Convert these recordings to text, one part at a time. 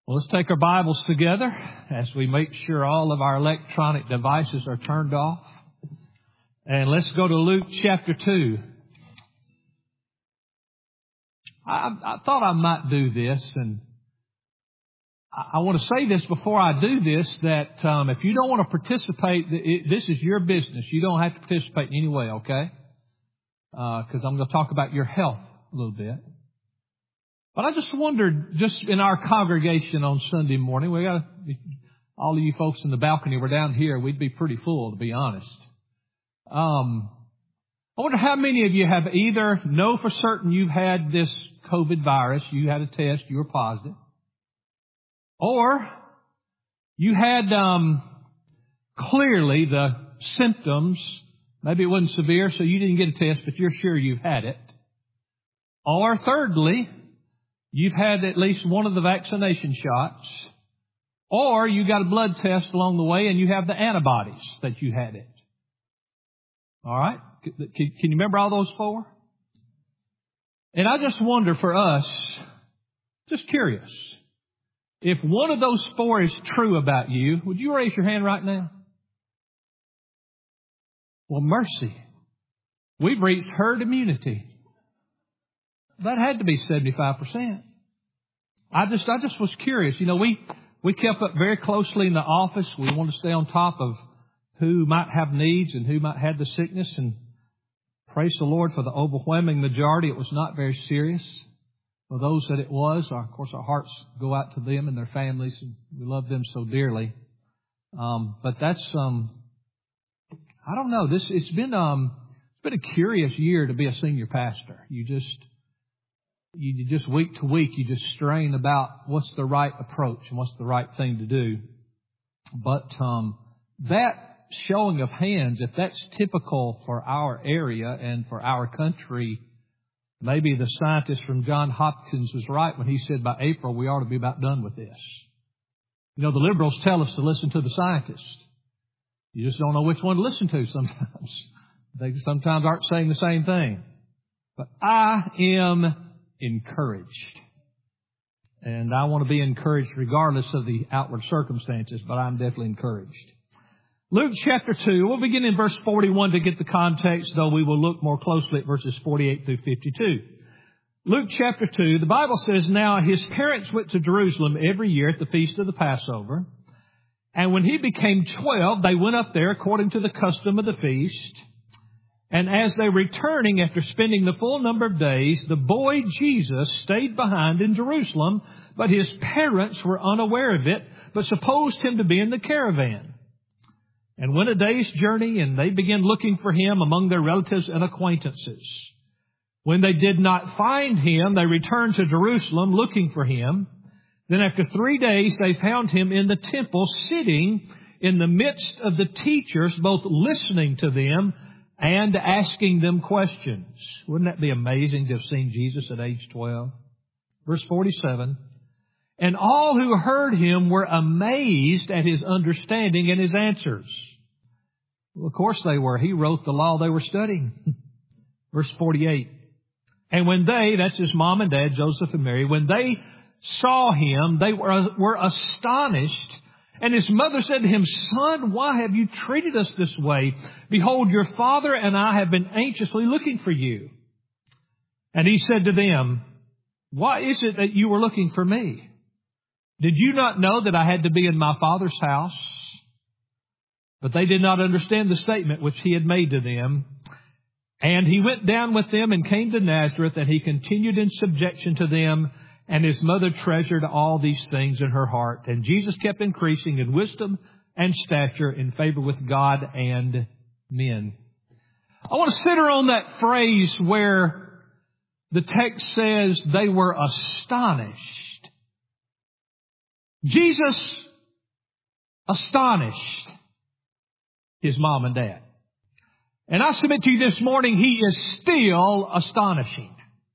Well, let's take our Bibles together as we make sure all of our electronic devices are turned off. And let's go to Luke chapter 2. I thought I might do this, and I want to say this before I do this, that if you don't want to participate, this is your business. You don't have to participate in any way, okay? Because I'm going to talk about your health a little bit. But I just wondered, just in our congregation on Sunday morning, we got all of you folks in the balcony were down here. We'd be pretty full, to be honest. I wonder how many of you have either know for certain you've had this COVID virus, you had a test, you were positive, or you had clearly the symptoms. Maybe it wasn't severe, so you didn't get a test, but you're sure you've had it. Or thirdly, you've had at least one of the vaccination shots, or you got a blood test along the way and you have the antibodies that you had it. All right? Can you remember all those four? And I just wonder for us, just curious, if one of those four is true about you, would you raise your hand right now? Well, mercy. We've reached herd immunity. That had to be 75%. I just was curious. You know, we kept up very closely in the office. We wanted to stay on top of who might have needs and who might have the sickness. And praise the Lord for the overwhelming majority. It was not very serious. For those that it was, of course, our hearts go out to them and their families, and we love them so dearly. But that's I don't know. It's been a curious year to be a senior pastor. You just week to week, you just strain about what's the right approach and what's the right thing to do. But that showing of hands, if that's typical for our area and for our country, maybe the scientist from Johns Hopkins was right when he said by April we ought to be about done with this. You know, the liberals tell us to listen to the scientists. You just don't know which one to listen to sometimes. They sometimes aren't saying the same thing. But I am encouraged. And I want to be encouraged regardless of the outward circumstances, but I'm definitely encouraged. Luke chapter 2, we'll begin in verse 41 to get the context, though we will look more closely at verses 48 through 52. Luke chapter 2, the Bible says, "Now his parents went to Jerusalem every year at the feast of the Passover. And when he became 12, they went up there according to the custom of the feast. And as they were returning after spending the full number of days, the boy Jesus stayed behind in Jerusalem, but his parents were unaware of it, but supposed him to be in the caravan. And went a day's journey, and they began looking for him among their relatives and acquaintances. When they did not find him, they returned to Jerusalem looking for him. Then after 3 days, they found him in the temple, sitting in the midst of the teachers, both listening to them and asking them questions." Wouldn't that be amazing to have seen Jesus at age 12? Verse 47, "And all who heard him were amazed at his understanding and his answers." Well, of course they were. He wrote the law they were studying. Verse 48, "And when they," that's his mom and dad, Joseph and Mary, "when they saw him, they were astonished. And his mother said to him, 'Son, why have you treated us this way? Behold, your father and I have been anxiously looking for you.' And he said to them, 'Why is it that you were looking for me? Did you not know that I had to be in my father's house?' But they did not understand the statement which he had made to them. And he went down with them and came to Nazareth, and he continued in subjection to them. And his mother treasured all these things in her heart. And Jesus kept increasing in wisdom and stature, in favor with God and men." I want to center on that phrase where the text says they were astonished. Jesus astonished his mom and dad. And I submit to you this morning, he is still astonishing.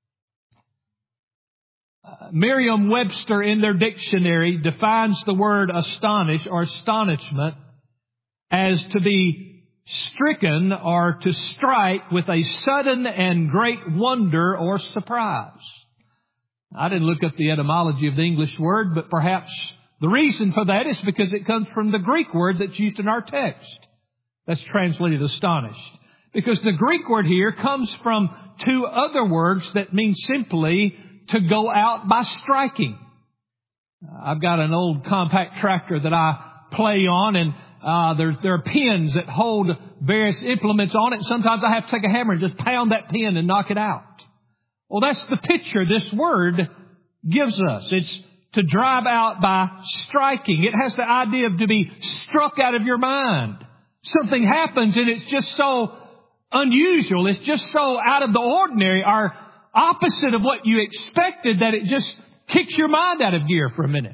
Merriam-Webster in their dictionary defines the word astonish or astonishment as to be stricken or to strike with a sudden and great wonder or surprise. I didn't look up the etymology of the English word, but perhaps the reason for that is because it comes from the Greek word that's used in our text. That's translated astonished. Because the Greek word here comes from two other words that mean simply to go out by striking. I've got an old compact tractor that I play on, and there are pins that hold various implements on it. Sometimes I have to take a hammer and just pound that pin and knock it out. Well, that's the picture this word gives us. It's to drive out by striking. It has the idea of to be struck out of your mind. Something happens and it's just so unusual. It's just so out of the ordinary, or opposite of what you expected, that it just kicks your mind out of gear for a minute.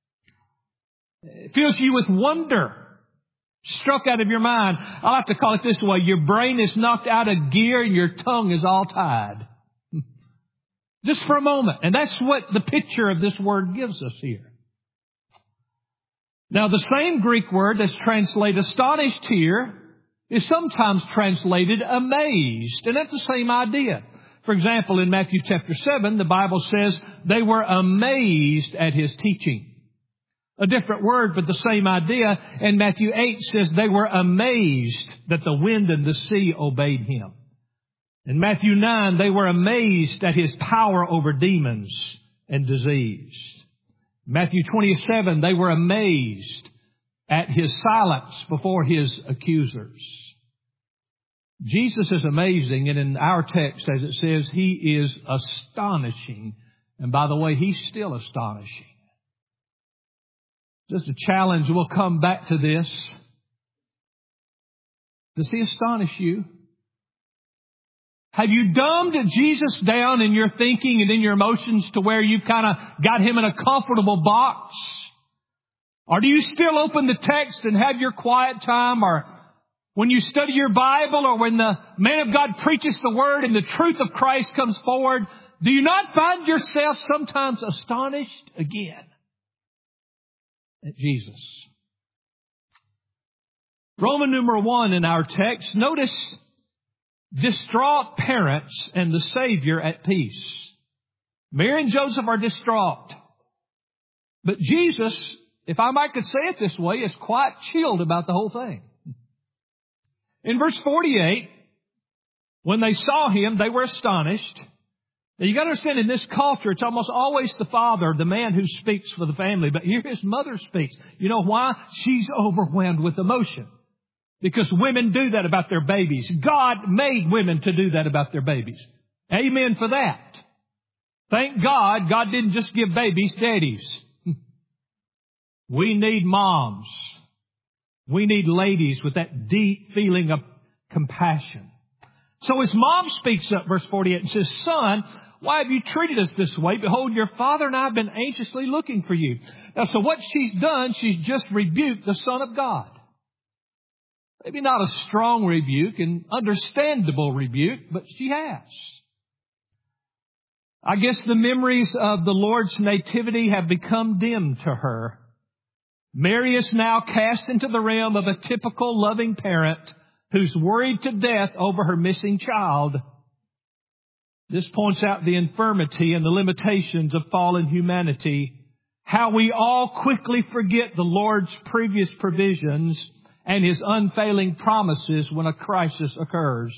It fills you with wonder. Struck out of your mind. I'll have to call it this way. Your brain is knocked out of gear and your tongue is all tied. Just for a moment. And that's what the picture of this word gives us here. Now, the same Greek word that's translated astonished here is sometimes translated amazed. And that's the same idea. For example, in Matthew chapter 7, the Bible says they were amazed at His teaching. A different word, but the same idea. And Matthew 8 says they were amazed that the wind and the sea obeyed Him. In Matthew 9, they were amazed at His power over demons and disease. Matthew 27, they were amazed at His silence before His accusers. Jesus is amazing, and in our text, as it says, He is astonishing. And by the way, He's still astonishing. Just a challenge, we'll come back to this. Does He astonish you? Have you dumbed Jesus down in your thinking and in your emotions to where you've kind of got Him in a comfortable box? Or do you still open the text and have your quiet time? Or when you study your Bible, or when the man of God preaches the Word and the truth of Christ comes forward, do you not find yourself sometimes astonished again at Jesus? Roman numeral 1 in our text, notice distraught parents and the Savior at peace. Mary and Joseph are distraught. But Jesus, if I might could say it this way, is quite chilled about the whole thing. In verse 48, when they saw Him, they were astonished. Now you got to understand, in this culture, it's almost always the father, the man who speaks for the family. But here His mother speaks. You know why? She's overwhelmed with emotion. Because women do that about their babies. God made women to do that about their babies. Amen for that. Thank God, God didn't just give babies daddies. We need moms. We need ladies with that deep feeling of compassion. So His mom speaks up, verse 48, and says, "Son, why have you treated us this way? Behold, your father and I have been anxiously looking for you." Now, so what she's done, she's just rebuked the Son of God. Maybe not a strong rebuke, an understandable rebuke, but she has. I guess the memories of the Lord's nativity have become dim to her. Mary is now cast into the realm of a typical loving parent who's worried to death over her missing child. This points out the infirmity and the limitations of fallen humanity, how we all quickly forget the Lord's previous provisions and His unfailing promises when a crisis occurs.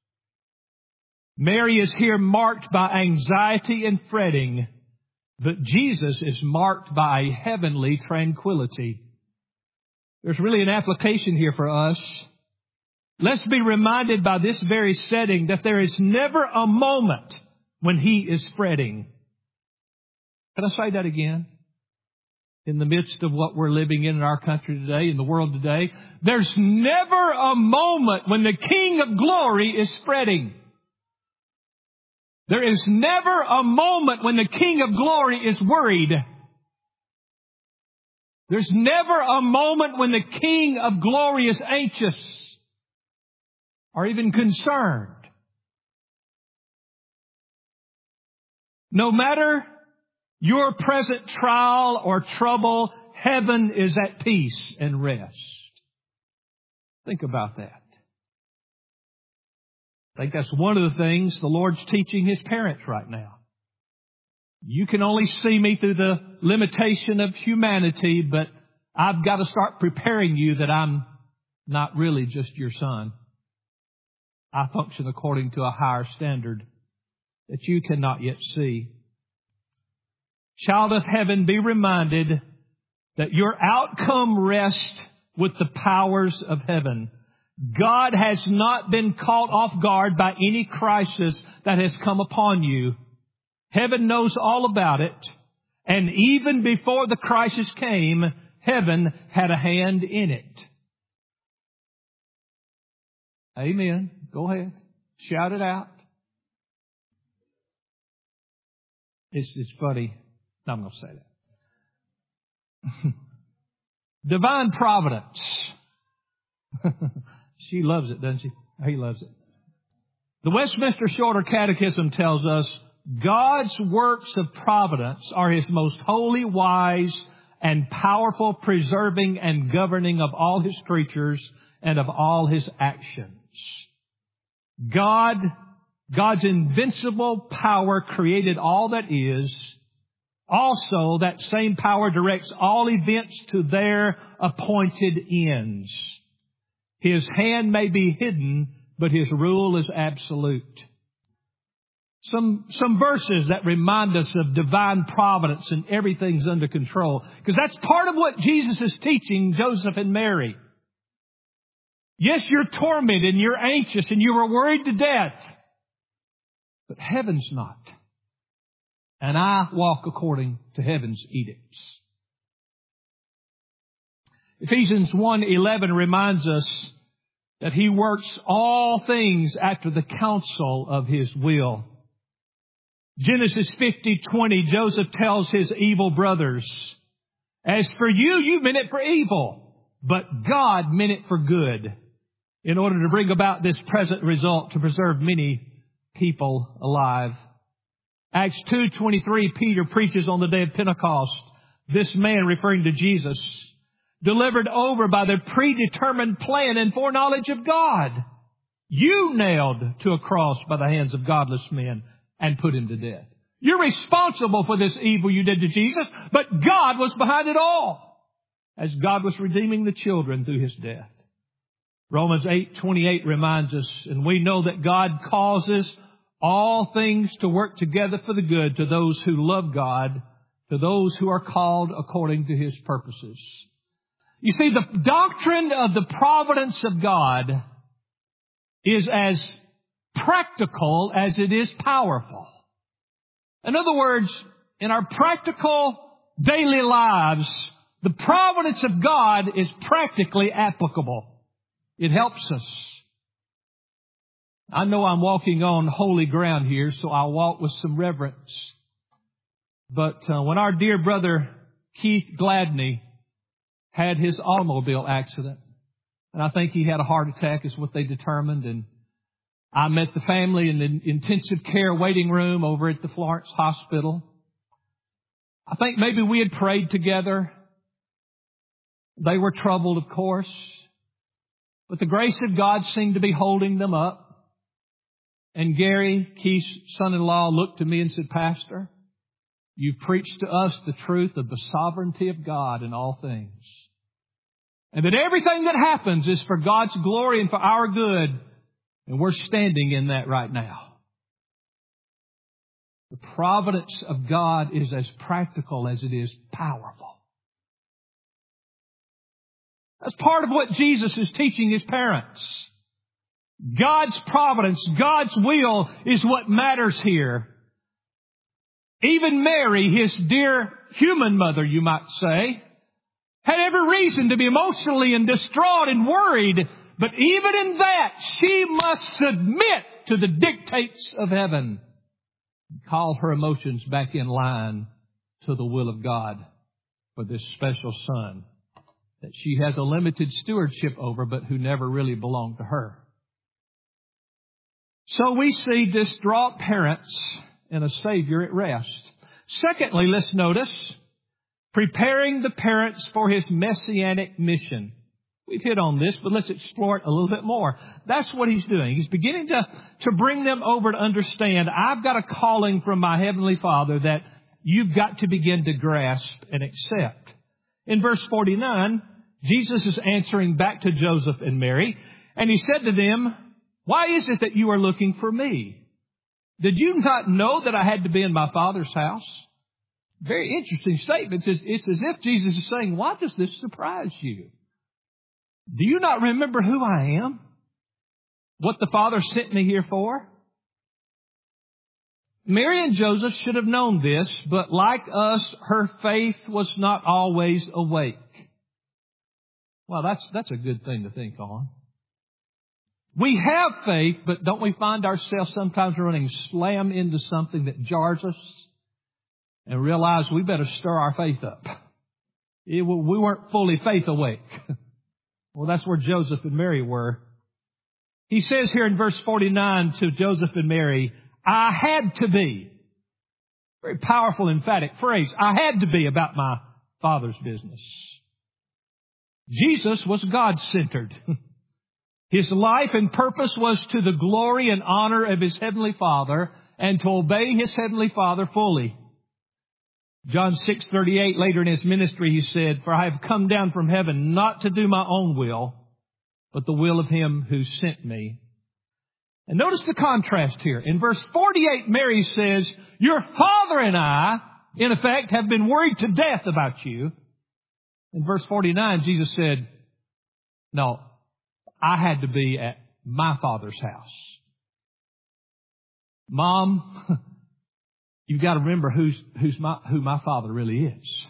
Mary is here marked by anxiety and fretting, but Jesus is marked by a heavenly tranquility. There's really an application here for us. Let's be reminded by this very setting that there is never a moment when He is fretting. Can I say that again? In the midst of what we're living in our country today, in the world today, there's never a moment when the King of Glory is fretting. There is never a moment when the King of Glory is worried. There's never a moment when the King of Glory is anxious or even concerned. No matter your present trial or trouble, heaven is at peace and rest. Think about that. I think that's one of the things the Lord's teaching His parents right now. You can only see me through the limitation of humanity, but I've got to start preparing you that I'm not really just your son. I function according to a higher standard that you cannot yet see. Child of heaven, be reminded that your outcome rests with the powers of heaven. God has not been caught off guard by any crisis that has come upon you. Heaven knows all about it. And even before the crisis came, heaven had a hand in it. Amen. Go ahead. Shout it out. It's funny. No, I'm going to say that. Divine providence. She loves it, doesn't she? He loves it. The Westminster Shorter Catechism tells us God's works of providence are His most holy, wise, and powerful preserving and governing of all His creatures and of all His actions. God's invincible power created all that is. Also, that same power directs all events to their appointed ends. His hand may be hidden, but His rule is absolute. Some verses that remind us of divine providence and everything's under control. Because that's part of what Jesus is teaching Joseph and Mary. Yes, you're tormented and you're anxious and you were worried to death. But heaven's not. And I walk according to heaven's edicts. Ephesians 1:11 reminds us that He works all things after the counsel of His will. Genesis 50:20, Joseph tells his evil brothers, as for you, you meant it for evil, but God meant it for good, in order to bring about this present result to preserve many people alive. Acts 2:23, Peter preaches on the day of Pentecost. This man, referring to Jesus, delivered over by the predetermined plan and foreknowledge of God, you nailed to a cross by the hands of godless men and put Him to death. You're responsible for this evil you did to Jesus, but God was behind it all, as God was redeeming the children through His death. Romans 8:28 reminds us, and we know that God causes all things to work together for the good to those who love God, to those who are called according to His purposes. You see, the doctrine of the providence of God is as practical as it is powerful. In other words, in our practical daily lives, the providence of God is practically applicable. It helps us. I know I'm walking on holy ground here, so I'll walk with some reverence. But when our dear brother Keith Gladney had his automobile accident, and I think he had a heart attack is what they determined, and I met the family in the intensive care waiting room over at the Florence Hospital. I think maybe we had prayed together. They were troubled, of course, but the grace of God seemed to be holding them up. And Gary, Keith's son-in-law, looked to me and said, Pastor, you've preached to us the truth of the sovereignty of God in all things. And that everything that happens is for God's glory and for our good. And we're standing in that right now. The providence of God is as practical as it is powerful. That's part of what Jesus is teaching His parents. God's providence, God's will is what matters here. Even Mary, His dear human mother, you might say, had every reason to be emotionally and distraught and worried. But even in that, she must submit to the dictates of heaven. Call her emotions back in line to the will of God for this special son that she has a limited stewardship over, but who never really belonged to her. So we see distraught parents and a Savior at rest. Secondly, let's notice, preparing the parents for His messianic mission. We've hit on this, but let's explore it a little bit more. That's what He's doing. He's beginning to bring them over to understand, I've got a calling from my Heavenly Father that you've got to begin to grasp and accept. In verse 49, Jesus is answering back to Joseph and Mary, and He said to them, "Why is it that you are looking for me? Did you not know that I had to be in my Father's house?" Very interesting statement. It's as if Jesus is saying, why does this surprise you? Do you not remember who I am? What the Father sent me here for? Mary and Joseph should have known this, but like us, her faith was not always awake. Well, that's a good thing to think on. We have faith, but don't we find ourselves sometimes running slam into something that jars us and realize we better stir our faith up? We weren't fully faith awake. Well, that's where Joseph and Mary were. He says here in verse 49 to Joseph and Mary, "I had to be." Very powerful, emphatic phrase. I had to be about my Father's business. Jesus was God-centered. His life and purpose was to the glory and honor of His Heavenly Father and to obey His Heavenly Father fully. John 6:38, later in His ministry, He said, "For I have come down from heaven not to do my own will, but the will of Him who sent me." And notice the contrast here. In verse 48, Mary says, "Your father and I, in effect, have been worried to death about you." In verse 49, Jesus said, "No, I had to be at my Father's house." Mom, you've got to remember who my Father really is.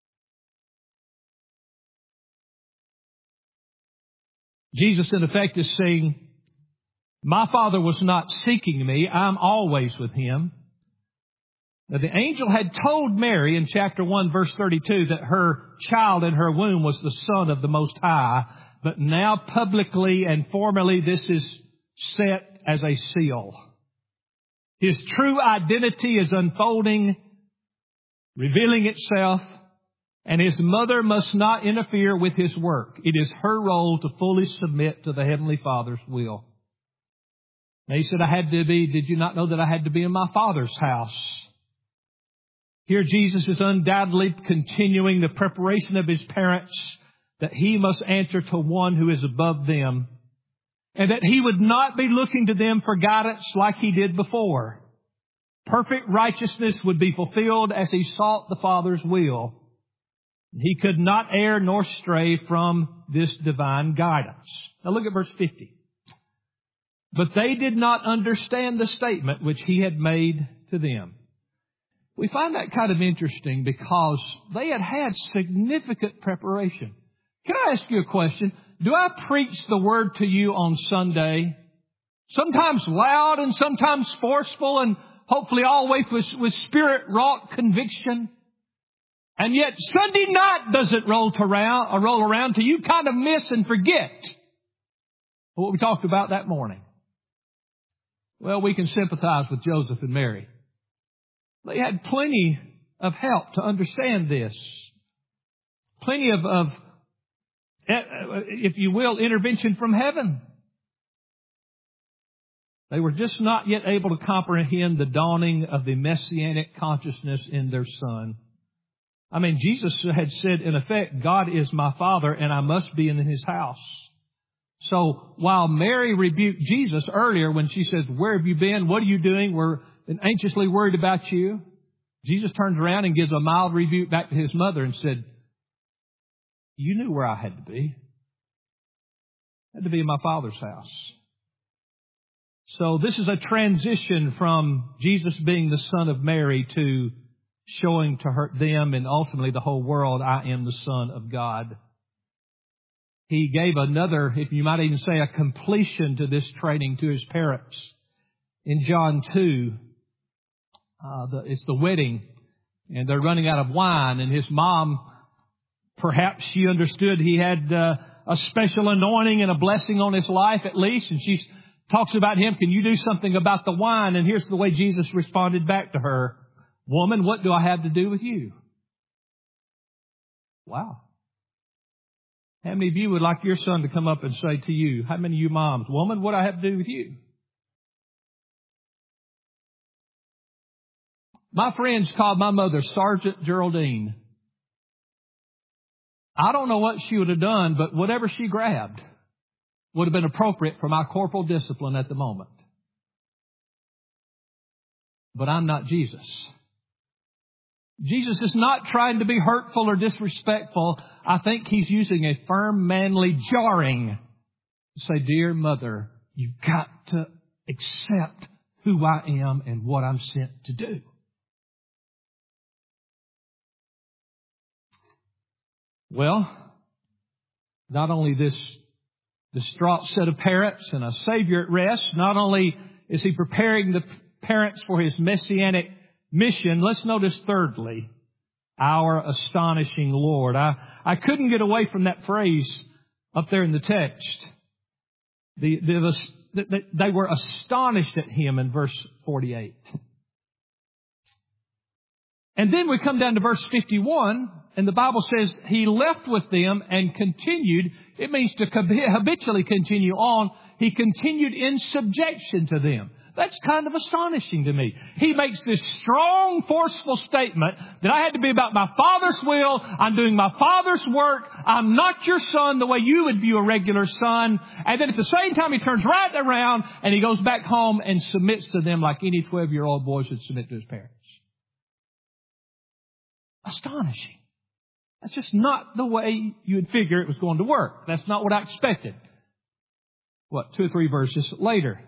Jesus, in effect, is saying, my Father was not seeking me. I'm always with Him. Now, the angel had told Mary in chapter 1, verse 32, that her child in her womb was the Son of the Most High. But now publicly and formally, this is set as a seal. His true identity is unfolding, revealing itself, and His mother must not interfere with His work. It is her role to fully submit to the Heavenly Father's will. Now, He said, did you not know that I had to be in my Father's house? Here Jesus is undoubtedly continuing the preparation of His parents that He must answer to one who is above them, and that He would not be looking to them for guidance like He did before. Perfect righteousness would be fulfilled as He sought the Father's will. He could not err nor stray from this divine guidance. Now look at verse 50. But they did not understand the statement which He had made to them. We find that kind of interesting because they had had significant preparation. Can I ask you a question? Do I preach the Word to you on Sunday? Sometimes loud and sometimes forceful and hopefully always with Spirit-wrought conviction. And yet Sunday night doesn't roll around till you kind of miss and forget what we talked about that morning. Well, we can sympathize with Joseph and Mary. They had plenty of help to understand this. Plenty of, if you will, intervention from heaven. They were just not yet able to comprehend the dawning of the messianic consciousness in their Son. I mean, Jesus had said, in effect, God is my Father and I must be in His house. So while Mary rebuked Jesus earlier when she says, "Where have you been? What are you doing? We're anxiously worried about you." Jesus turns around and gives a mild rebuke back to His mother and said, "You knew where I had to be. I had to be in my Father's house." So this is a transition from Jesus being the Son of Mary to showing to them and ultimately the whole world, I am the Son of God. He gave another, if you might even say, a completion to this training to His parents. In John 2, it's the wedding, and they're running out of wine, and His mom, perhaps she understood He had a special anointing and a blessing on His life at least, and she talks about Him, "Can you do something about the wine?" And here's the way Jesus responded back to her, "Woman, what do I have to do with you?" Wow. How many of you would like your son to come up and say to you, how many of you moms, "Woman, what do I have to do with you?" My friends called my mother Sergeant Geraldine. I don't know what she would have done, but whatever she grabbed would have been appropriate for my corporal discipline at the moment. But I'm not Jesus. Jesus is not trying to be hurtful or disrespectful. I think He's using a firm, manly jarring to say, dear mother, you've got to accept who I am and what I'm sent to do. Well, not only this distraught set of parents and a Savior at rest, not only is He preparing the parents for His messianic mission, let's notice thirdly, our astonishing Lord. I couldn't get away from that phrase up there in the text. They were astonished at Him in verse 48. And then we come down to verse 51, and the Bible says He left with them and continued. It means to habitually continue on. He continued in subjection to them. That's kind of astonishing to me. He makes this strong, forceful statement that I had to be about my Father's will. I'm doing my Father's work. I'm not your son the way you would view a regular son. And then at the same time, He turns right around and He goes back home and submits to them like any 12-year-old boy should submit to his parents. Astonishing. That's just not the way you would figure it was going to work. That's not what I expected. 2 or 3 verses later.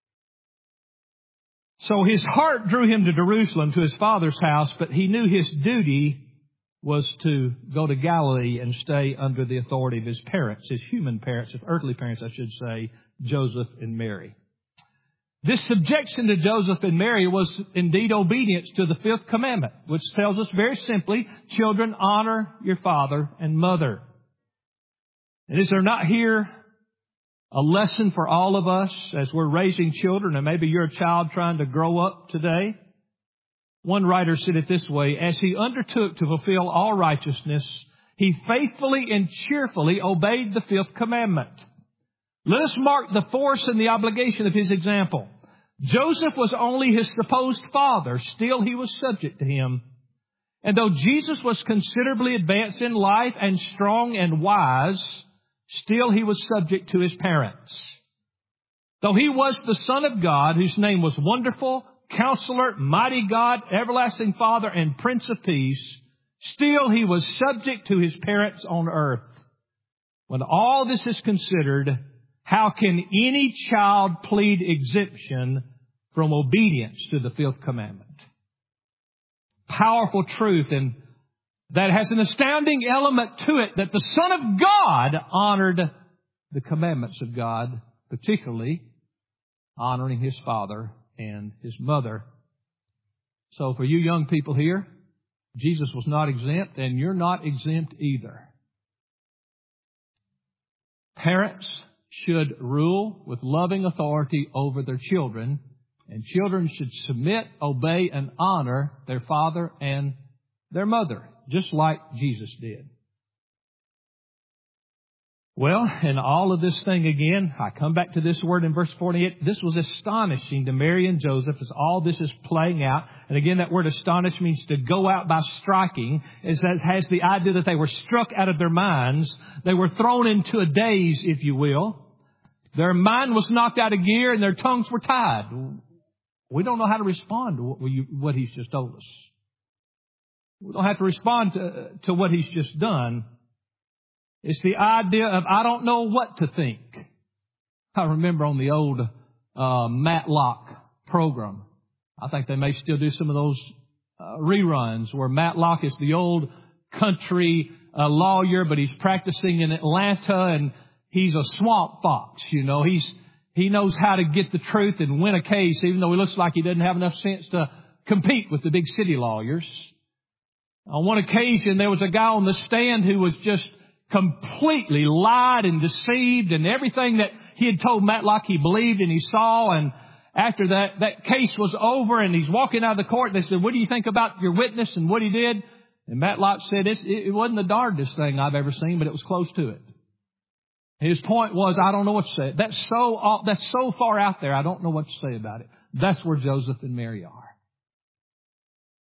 So His heart drew Him to Jerusalem, to His father's house, but He knew His duty was to go to Galilee and stay under the authority of His parents, His human parents, His earthly parents, I should say, Joseph and Mary. This subjection to Joseph and Mary was indeed obedience to the 5th commandment, which tells us very simply, children, honor your father and mother. And is there not here a lesson for all of us as we're raising children, and maybe you're a child trying to grow up today? One writer said it this way, as he undertook to fulfill all righteousness, he faithfully and cheerfully obeyed the 5th commandment. Let us mark the force and the obligation of his example. Joseph was only his supposed father. Still, he was subject to him. And though Jesus was considerably advanced in life and strong and wise, still he was subject to his parents. Though he was the Son of God, whose name was Wonderful, Counselor, Mighty God, Everlasting Father, and Prince of Peace, still he was subject to his parents on earth. When all this is considered, how can any child plead exemption from obedience to the 5th commandment? Powerful truth, and that has an astounding element to it, that the Son of God honored the commandments of God, particularly honoring His father and His mother. So for you young people here, Jesus was not exempt, and you're not exempt either. Parents should rule with loving authority over their children, and children should submit, obey, and honor their father and their mother, just like Jesus did. Well, in all of this thing again, I come back to this word in verse 48. This was astonishing to Mary and Joseph as all this is playing out. And again, that word astonish means to go out by striking. It has the idea that they were struck out of their minds. They were thrown into a daze, if you will. Their mind was knocked out of gear and their tongues were tied. We don't know how to respond to what He's just told us. We don't have to respond to what He's just done. It's the idea of, I don't know what to think. I remember on the old Matlock program, I think they may still do some of those reruns where Matlock is the old country lawyer, but he's practicing in Atlanta, and he's a swamp fox. You know, he knows how to get the truth and win a case, even though he looks like he doesn't have enough sense to compete with the big city lawyers. On one occasion, there was a guy on the stand who was just completely lied and deceived, and everything that he had told Matlock he believed and he saw. And after that case was over and he's walking out of the court, they said, what do you think about your witness and what he did? And Matlock said, it wasn't the darndest thing I've ever seen, but it was close to it. His point was, I don't know what to say. That's so far out there, I don't know what to say about it. That's where Joseph and Mary are.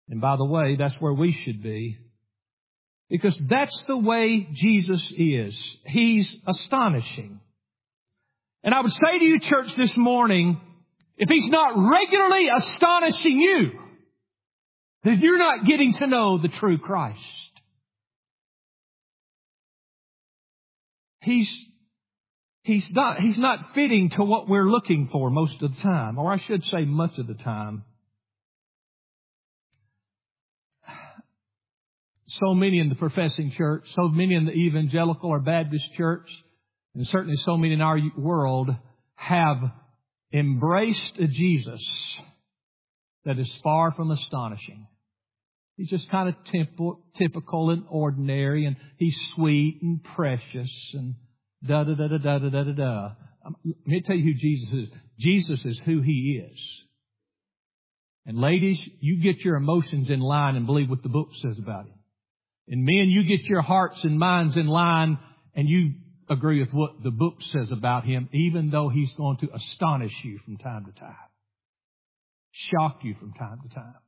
And by the way, that's where we should be. Because that's the way Jesus is. He's astonishing. And I would say to you, church, this morning, if He's not regularly astonishing you, then you're not getting to know the true Christ. He's not fitting to what we're looking for most of the time, or I should say much of the time. So many in the professing church, so many in the evangelical or Baptist church, and certainly so many in our world have embraced a Jesus that is far from astonishing. He's just kind of typical and ordinary, and He's sweet and precious and da-da-da-da-da-da-da-da. Let me tell you who Jesus is. Jesus is who He is. And ladies, you get your emotions in line and believe what the book says about Him. And men, you get your hearts and minds in line and you agree with what the book says about Him, even though He's going to astonish you from time to time. Shock you from time to time.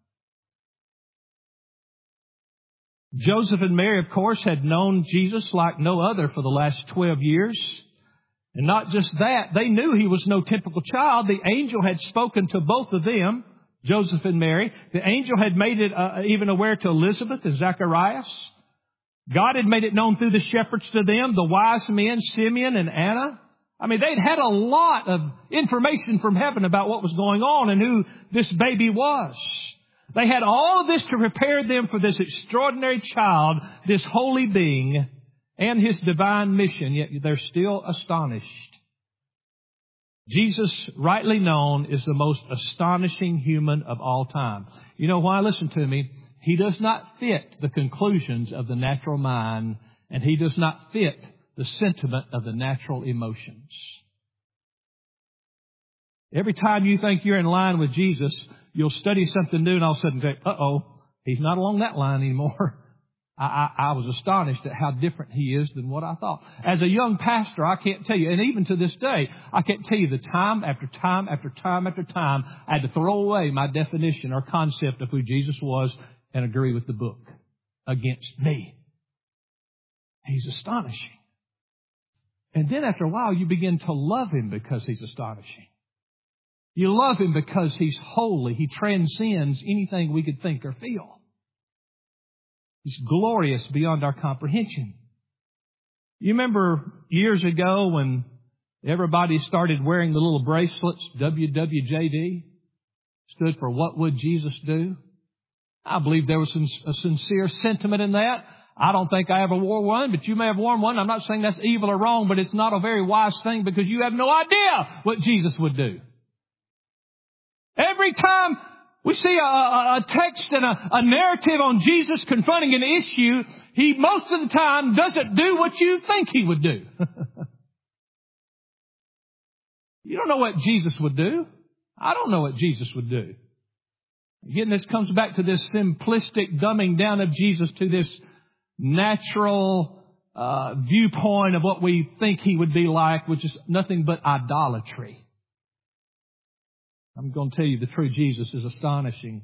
Joseph and Mary, of course, had known Jesus like no other for the last 12 years. And not just that, they knew He was no typical child. The angel had spoken to both of them, Joseph and Mary. The angel had made it even aware to Elizabeth and Zacharias. God had made it known through the shepherds to them, the wise men, Simeon and Anna. I mean, they'd had a lot of information from heaven about what was going on and who this baby was. They had all of this to prepare them for this extraordinary child, this holy being, and His divine mission, yet they're still astonished. Jesus, rightly known, is the most astonishing human of all time. You know why? Listen to me. He does not fit the conclusions of the natural mind, and He does not fit the sentiment of the natural emotions. Every time you think you're in line with Jesus, you'll study something new and all of a sudden say, uh-oh, He's not along that line anymore. I was astonished at how different He is than what I thought. As a young pastor, I can't tell you, and even to this day, I can't tell you the time after time after time after time I had to throw away my definition or concept of who Jesus was and agree with the book against me. He's astonishing. And then after a while, you begin to love Him because He's astonishing. You love Him because He's holy. He transcends anything we could think or feel. He's glorious beyond our comprehension. You remember years ago when everybody started wearing the little bracelets, WWJD, stood for What Would Jesus Do? I believe there was a sincere sentiment in that. I don't think I ever wore one, but you may have worn one. I'm not saying that's evil or wrong, but it's not a very wise thing because you have no idea what Jesus would do. Every time we see a text and a narrative on Jesus confronting an issue, He most of the time doesn't do what you think He would do. You don't know what Jesus would do. I don't know what Jesus would do. Again, this comes back to this simplistic dumbing down of Jesus to this natural viewpoint of what we think He would be like, which is nothing but idolatry. I'm going to tell you the true Jesus is astonishing.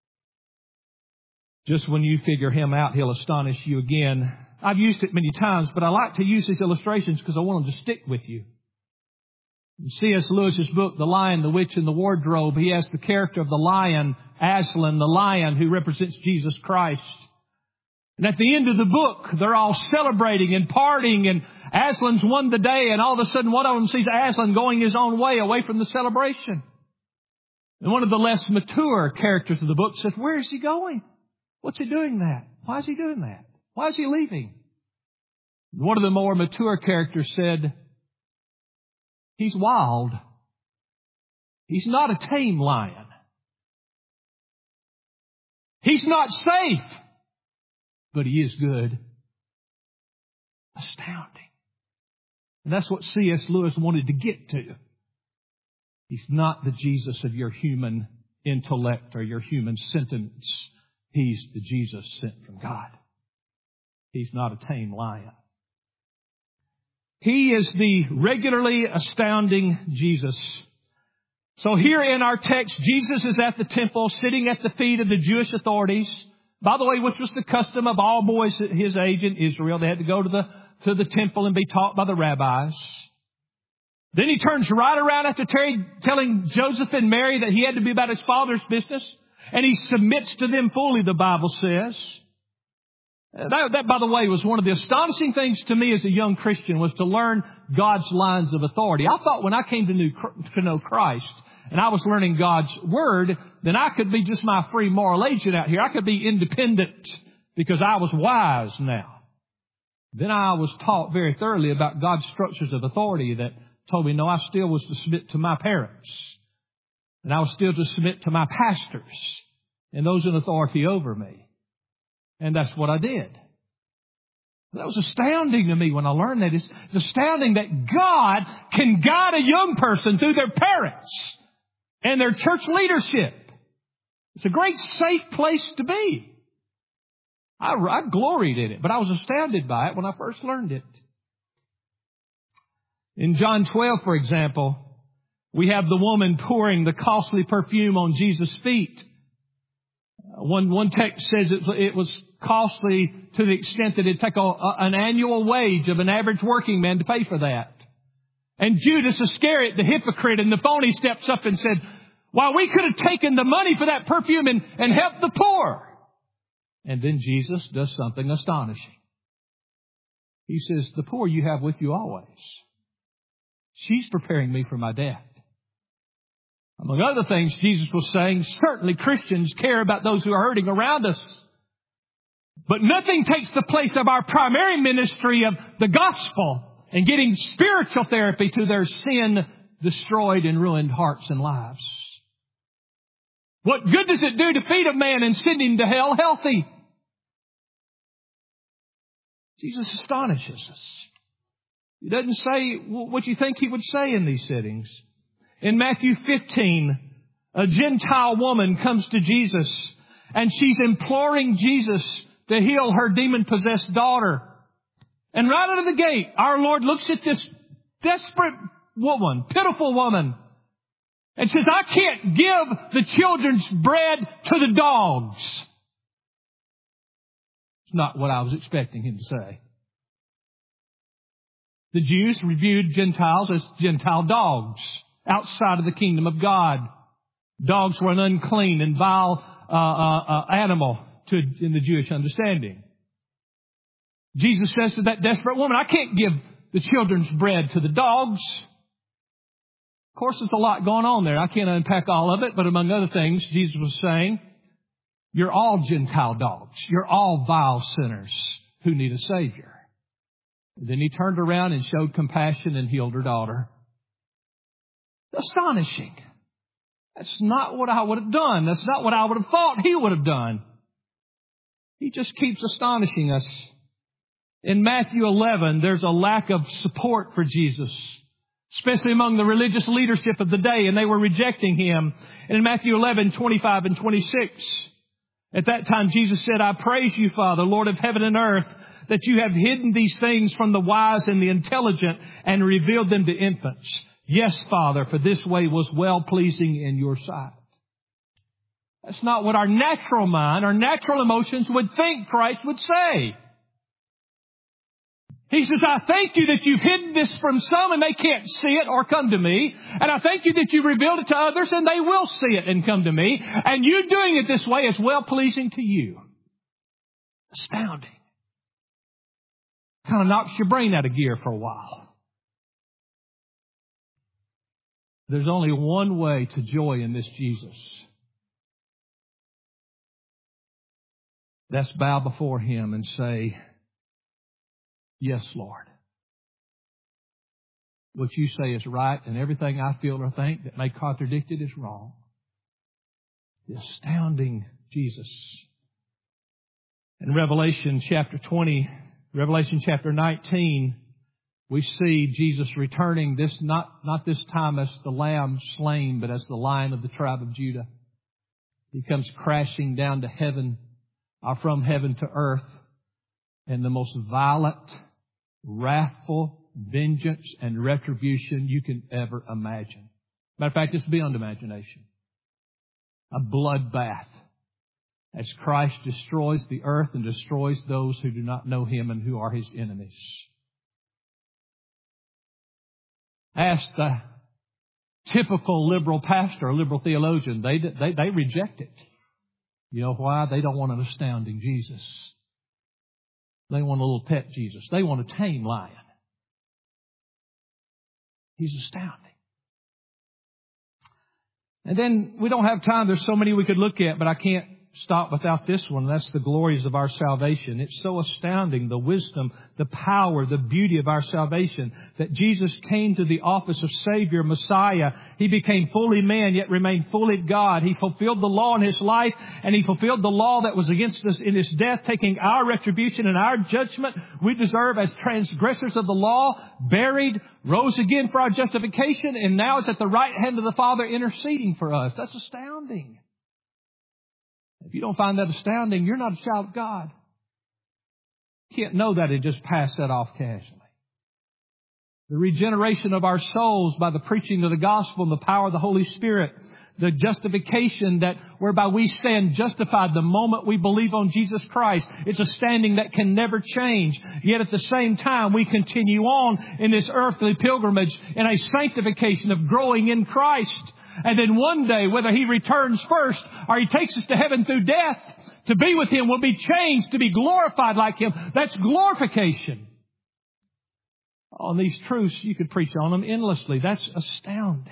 Just when you figure Him out, He'll astonish you again. I've used it many times, but I like to use these illustrations because I want them to stick with you. In C.S. Lewis's book, The Lion, the Witch, and the Wardrobe, he has the character of the lion, Aslan, the lion who represents Jesus Christ. And at the end of the book, they're all celebrating and partying, and Aslan's won the day, and all of a sudden one of them sees Aslan going his own way away from the celebration. And one of the less mature characters of the book says, where is he going? What's he doing that? Why is he doing that? Why is he leaving? And one of the more mature characters said, he's wild. He's not a tame lion. He's not safe, but he is good. Astounding. And that's what C.S. Lewis wanted to get to. He's not the Jesus of your human intellect or your human sentence. He's the Jesus sent from God. He's not a tame lion. He is the regularly astounding Jesus. So here in our text, Jesus is at the temple, sitting at the feet of the Jewish authorities. By the way, which was the custom of all boys his age in Israel. They had to go to the temple and be taught by the rabbis. Then he turns right around after telling Joseph and Mary that he had to be about his Father's business. And he submits to them fully, the Bible says. That, by the way, was one of the astonishing things to me as a young Christian, was to learn God's lines of authority. I thought when I came to know Christ and I was learning God's Word, then I could be just my free moral agent out here. I could be independent because I was wise now. Then I was taught very thoroughly about God's structures of authority that told me, no, I still was to submit to my parents. And I was still to submit to my pastors and those in authority over me. And that's what I did. That was astounding to me when I learned that. It's astounding that God can guide a young person through their parents and their church leadership. It's a great safe place to be. I gloried in it, but I was astounded by it when I first learned it. In John 12, for example, we have the woman pouring the costly perfume on Jesus' feet. One text says it was costly to the extent that it'd take an annual wage of an average working man to pay for that. And Judas Iscariot, the hypocrite and the phony, steps up and said, "Why, we could have taken the money for that perfume and helped the poor." And then Jesus does something astonishing. He says, "The poor you have with you always. She's preparing me for my death." Among other things, Jesus was saying, certainly Christians care about those who are hurting around us. But nothing takes the place of our primary ministry of the gospel and getting spiritual therapy to their sin-destroyed and ruined hearts and lives. What good does it do to feed a man and send him to hell healthy? Jesus astonishes us. He doesn't say what you think he would say in these settings. In Matthew 15, a Gentile woman comes to Jesus and she's imploring Jesus to heal her demon-possessed daughter. And right out of the gate, our Lord looks at this desperate woman, pitiful woman, and says, "I can't give the children's bread to the dogs." It's not what I was expecting him to say. The Jews viewed Gentiles as Gentile dogs outside of the kingdom of God. Dogs were an unclean and vile animal in the Jewish understanding. Jesus says to that desperate woman, "I can't give the children's bread to the dogs." Of course, there's a lot going on there. I can't unpack all of it, but among other things, Jesus was saying, you're all Gentile dogs. You're all vile sinners who need a Savior. And then he turned around and showed compassion and healed her daughter. Astonishing. That's not what I would have done. That's not what I would have thought he would have done. He just keeps astonishing us. In Matthew 11, there's a lack of support for Jesus, especially among the religious leadership of the day, and they were rejecting him. And in Matthew 11, 25 and 26, at that time Jesus said, "I praise you, Father, Lord of heaven and earth, that you have hidden these things from the wise and the intelligent and revealed them to infants. Yes, Father, for this way was well-pleasing in your sight." That's not what our natural mind, our natural emotions would think Christ would say. He says, "I thank you that you've hidden this from some and they can't see it or come to me. And I thank you that you've revealed it to others and they will see it and come to me. And you doing it this way is well-pleasing to you." Astounding. Kind of knocks your brain out of gear for a while. There's only one way to joy in this Jesus. That's bow before him and say, "Yes, Lord. What you say is right, and everything I feel or think that may contradict it is wrong." The astounding Jesus. In Revelation chapter 20, Revelation chapter 19, we see Jesus returning not this time as the lamb slain, but as the Lion of the tribe of Judah. He comes crashing down to heaven, or from heaven to earth, in the most violent, wrathful vengeance and retribution you can ever imagine. Matter of fact, it's beyond imagination. A bloodbath as Christ destroys the earth and destroys those who do not know Him and who are His enemies. Ask the typical liberal pastor or liberal theologian. They reject it. You know why? They don't want an astounding Jesus. They want a little pet Jesus. They want a tame lion. He's astounding. And then we don't have time. There's so many we could look at, but I can't stop without this one. That's the glories of our salvation. It's so astounding, the wisdom, the power, the beauty of our salvation, that Jesus came to the office of Savior, Messiah. He became fully man, yet remained fully God. He fulfilled the law in His life, and He fulfilled the law that was against us in His death, taking our retribution and our judgment we deserve as transgressors of the law, buried, rose again for our justification, and now is at the right hand of the Father interceding for us. That's astounding. If you don't find that astounding, you're not a child of God. You can't know that and just pass that off casually. The regeneration of our souls by the preaching of the gospel and the power of the Holy Spirit. The justification that whereby we stand justified the moment we believe on Jesus Christ. It's a standing that can never change. Yet at the same time, we continue on in this earthly pilgrimage in a sanctification of growing in Christ. And then one day, whether He returns first or He takes us to heaven through death, to be with Him, we'll be changed to be glorified like Him. That's glorification. On these truths, you could preach on them endlessly. That's astounding.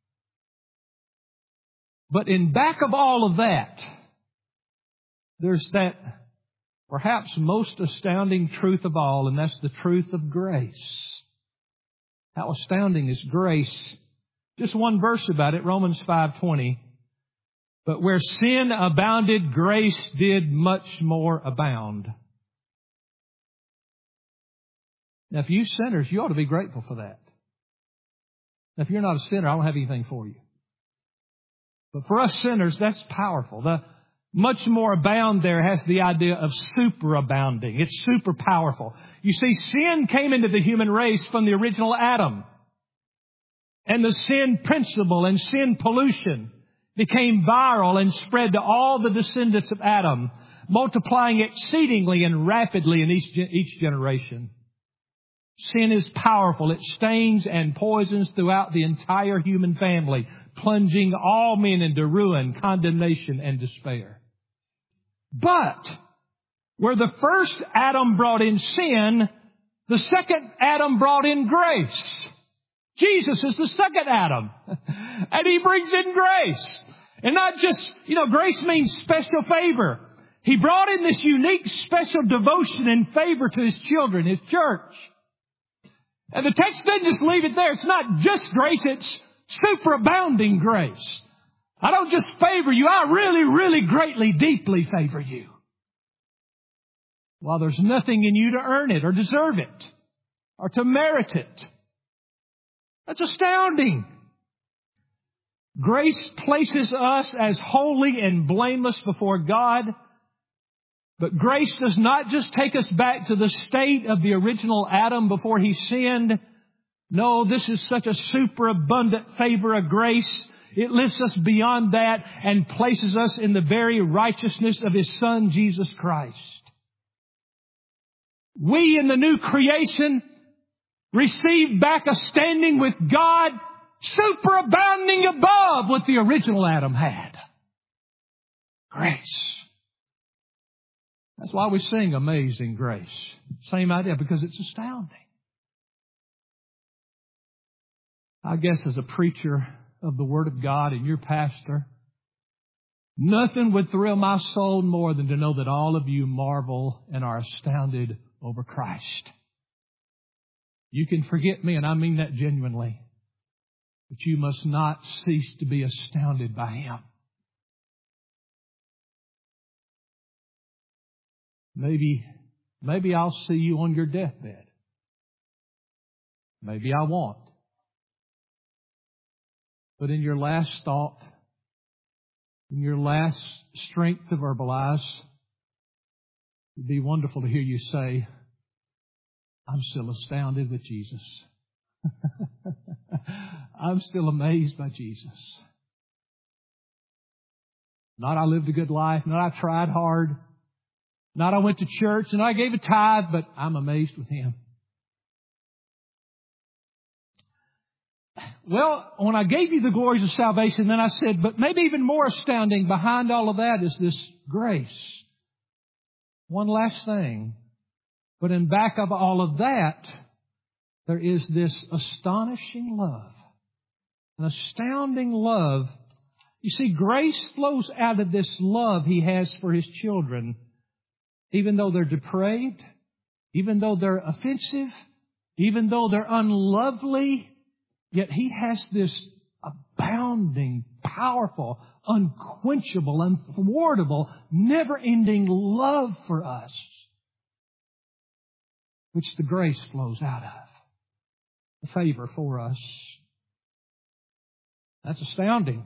But in back of all of that, there's that perhaps most astounding truth of all, and that's the truth of grace. How astounding is grace? Just one verse about it, Romans 5:20. But where sin abounded, grace did much more abound. Now, if you sinners, you ought to be grateful for that. Now, if you're not a sinner, I don't have anything for you. But for us sinners, that's powerful. The much more abound there has the idea of superabounding. It's super powerful. You see, sin came into the human race from the original Adam. And the sin principle and sin pollution became viral and spread to all the descendants of Adam, multiplying exceedingly and rapidly in each generation. Sin is powerful. It stains and poisons throughout the entire human family, plunging all men into ruin, condemnation, and despair. But where the first Adam brought in sin, the second Adam brought in grace. Jesus is the second Adam. And He brings in grace. And not just, grace means special favor. He brought in this unique special devotion and favor to His children, His church. And the text doesn't just leave it there. It's not just grace, it's superabounding grace. I don't just favor you, I really, really greatly, deeply favor you. While there's nothing in you to earn it or deserve it or to merit it. That's astounding. Grace places us as holy and blameless before God. But grace does not just take us back to the state of the original Adam before he sinned. No, this is such a superabundant favor of grace. It lifts us beyond that and places us in the very righteousness of His Son, Jesus Christ. We in the new creation receive back a standing with God superabounding above what the original Adam had. Grace. That's why we sing Amazing Grace. Same idea, because it's astounding. I guess as a preacher of the Word of God and your pastor, nothing would thrill my soul more than to know that all of you marvel and are astounded over Christ. You can forget me, and I mean that genuinely. But you must not cease to be astounded by Him. Maybe I'll see you on your deathbed. Maybe I won't. But in your last thought, in your last strength to verbalize, it'd be wonderful to hear you say, I'm still astounded with Jesus. I'm still amazed by Jesus. Not I lived a good life, not I tried hard, not I went to church and I gave a tithe, but I'm amazed with Him. Well, when I gave you the glories of salvation, then I said, but maybe even more astounding behind all of that is this grace. One last thing. But in back of all of that, there is this astonishing love. An astounding love. You see, grace flows out of this love He has for His children. Even though they're depraved, even though they're offensive, even though they're unlovely, yet He has this abounding, powerful, unquenchable, unthwartable, never-ending love for us, which the grace flows out of. The favor for us. That's astounding.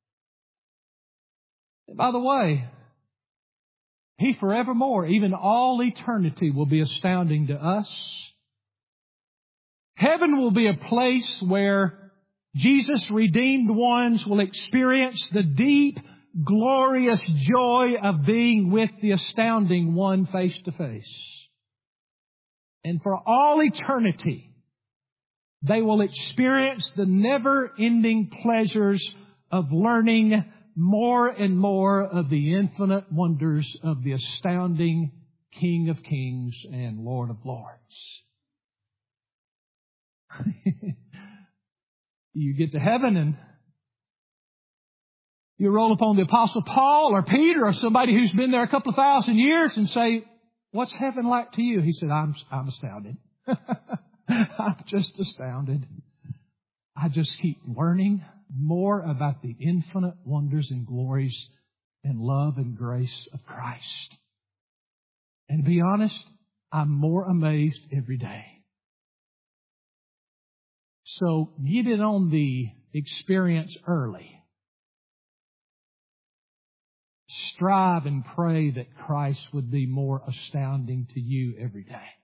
And by the way, He forevermore, even all eternity, will be astounding to us. Heaven will be a place where Jesus' redeemed ones will experience the deep, glorious joy of being with the astounding one face to face. And for all eternity, they will experience the never-ending pleasures of learning more and more of the infinite wonders of the astounding King of Kings and Lord of Lords. You get to heaven and you roll upon the Apostle Paul or Peter or somebody who's been there a couple of thousand years and say, what's heaven like to you? He said, I'm astounded. I'm just astounded. I just keep learning more about the infinite wonders and glories and love and grace of Christ. And to be honest, I'm more amazed every day. So get in on the experience early. Strive and pray that Christ would be more astounding to you every day.